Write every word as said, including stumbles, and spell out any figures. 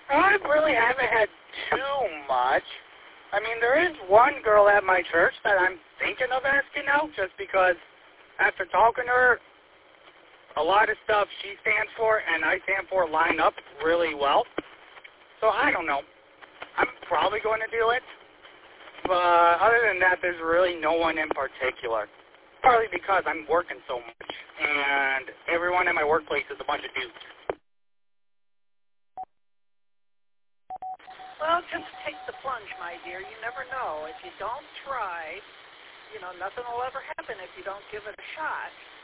I really haven't had too much. I mean, there is one girl at my church that I'm thinking of asking out just because after talking to her, a lot of stuff she stands for and I stand for line up really well. So I don't know. I'm probably going to do it. But other than that, there's really no one in particular. Partly because I'm working so much, and everyone at my workplace is a bunch of dudes. Well, just take the plunge, my dear. You never know. If you don't try, you know, nothing will ever happen if you don't give it a shot.